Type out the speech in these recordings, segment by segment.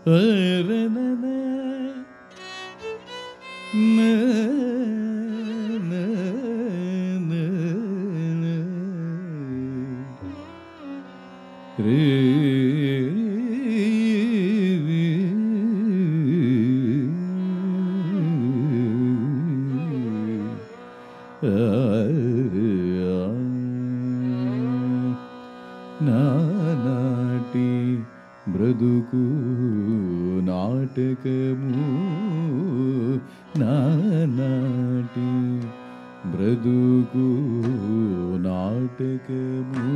నానాటి బ్రతుకు నాటకము, నానాటి బ్రతుకు నాటకము,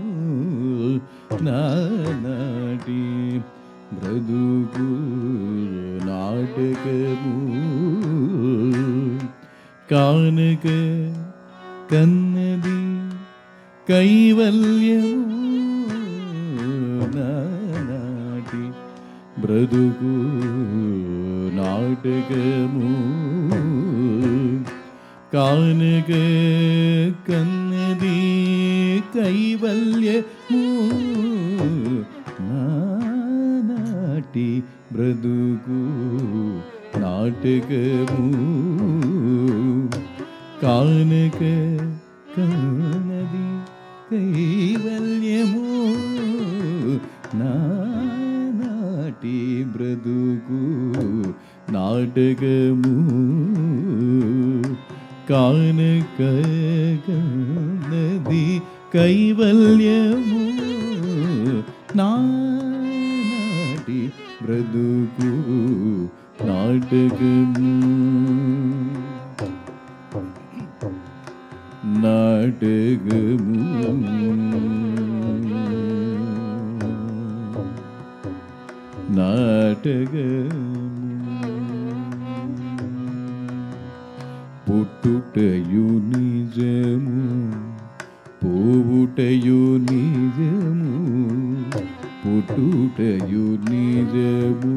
నానాటి బ్రతుకు నాటకము, కానక కన్నది కైవల్యము, నానాటి బ్రతుకు నాటకము, కానక కన్నది కైవల్యము, నానాటి బ్రతుకు నాటకము, కానక కన్నది కైవల్యము, నానాటి బ్రతుకు నాటకము, కానక కన్నది కైవల్యము, నానాటి బ్రతుకు నాటకము, నాటకము, నాటకము. పుట్టుటయు నిజము, పోవుటయు నిజము, పుట్టుటయు నిజము,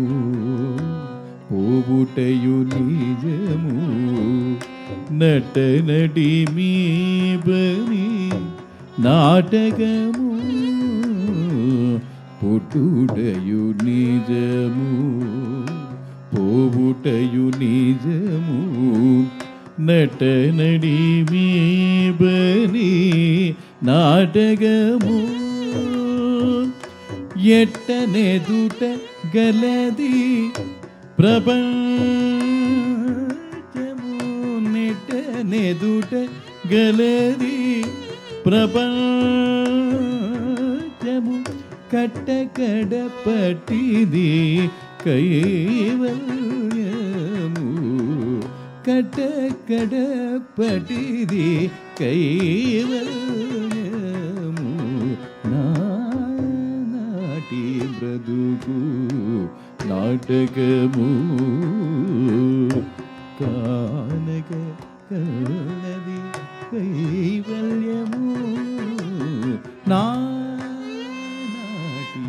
పోవుటయు నిజము, నట నటి మీ బని నాటకము, పుట్టుటయు నిజము, పోవుటయు నిజము, నట నడి మీ బని నాటకము, ఎట్టనెదుట గలది ప్రపంచము, నెట్టనెదుట గలది ప్రపంచము, కట్టకడ పట్టిది కైవల్యము, కట్టకడ పట్టిది కైవల్యము, నానాటి బ్రతుకు నాటకము, కానక కన్నది కైవల్యము, నానాటి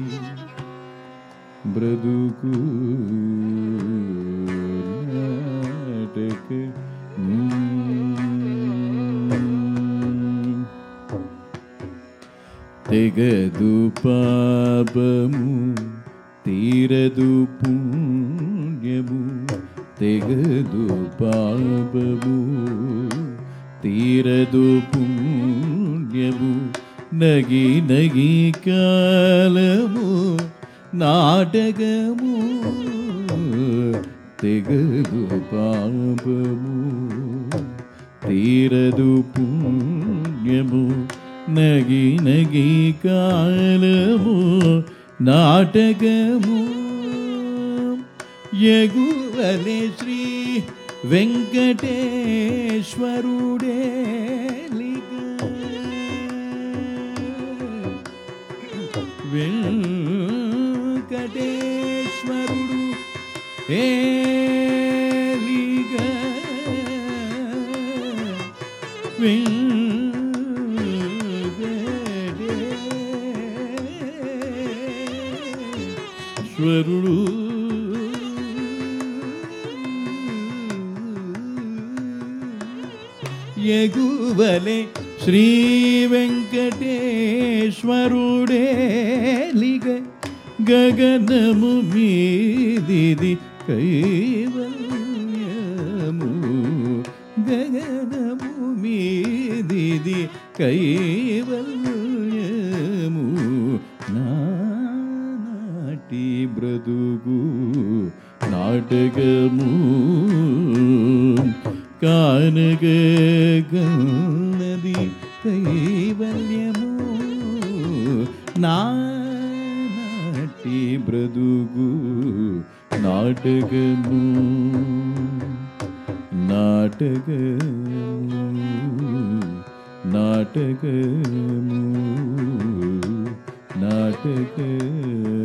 బ్రతుకు నాటకము. తెగదు పాపము తీరదు పుణ్యము, తెగదు పాపము తీరదు పుణ్యము, నగి నగి కాలము నాటకము, తెగదు పాపము తీరదు పుణ్యము, నగి నగి కాలము నాటకము, ఎగువలే శ్రీ వెంకటేశ్వరుడే వెంకటేశ్వరుడు ఏలిగ, వెంకటేశ్వరుడు ఎగువలే శ్రీ వెంకటేశ్వరుడే లిగ గగనము మీదిది కైవల్యము గగనము మీదిది కైవల్యము నాటి బ్రతుకు నాటకము కానగన్నది కైవల్యము నాటి బ్రతుకు నాటకము నాటకము నాటకము నాటకము